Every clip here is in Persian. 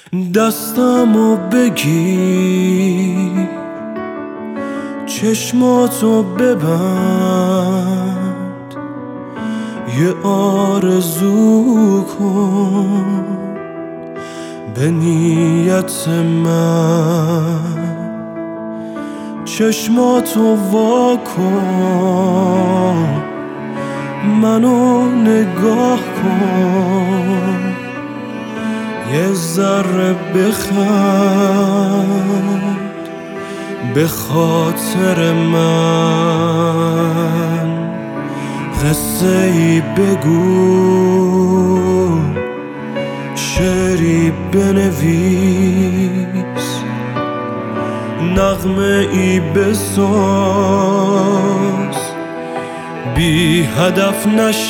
دستمو بگیر، چشماتو ببند، یه آرزو کن به نیت من. چشماتو وا کن، منو نگاه کن، یه ذره بخند به خاطر من. قصه ای بگو، شعری بنویس، نغمه ای بساز، بی هدف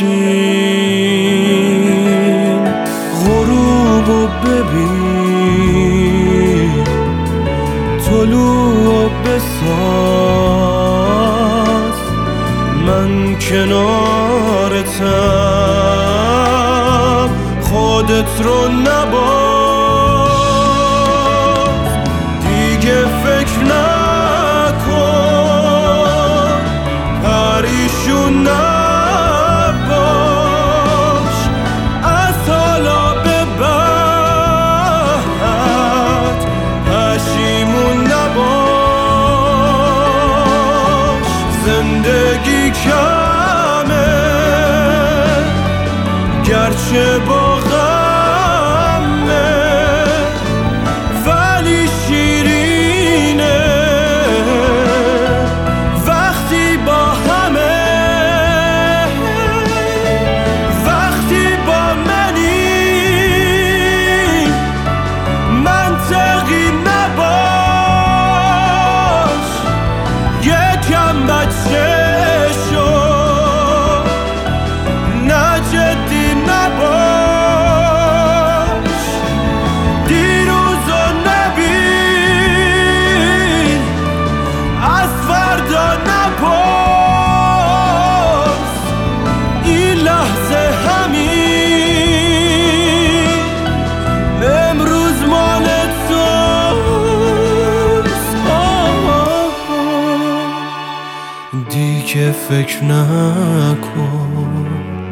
نشین. غروبو ببین، طلوعو بساز، من کنارتم، خودت رو نباز. دیگه فکر نکن، پریشون نباش، از حالا به بعد پشیمون نباش. زندگی کمه گرچه با غمه، ولی شیرینه وقتی با همه. وقتی با منی منطقی نباش، یکم بچه شو، نه جدی نباش. دیروزو نبین، از فردا نپرس، این لحظه همین امروز مال توست. دیگه فکر نکن،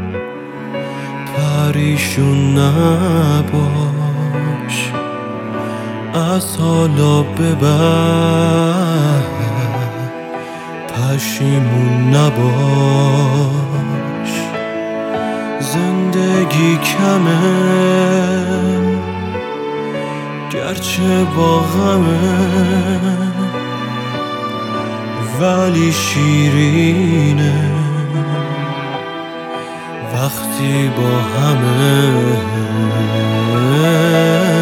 پریشون نباش، از حالا به بعد پشیمون نباش. زندگی کمه گرچه با غمه، ولی شیرینه وقتی با همه.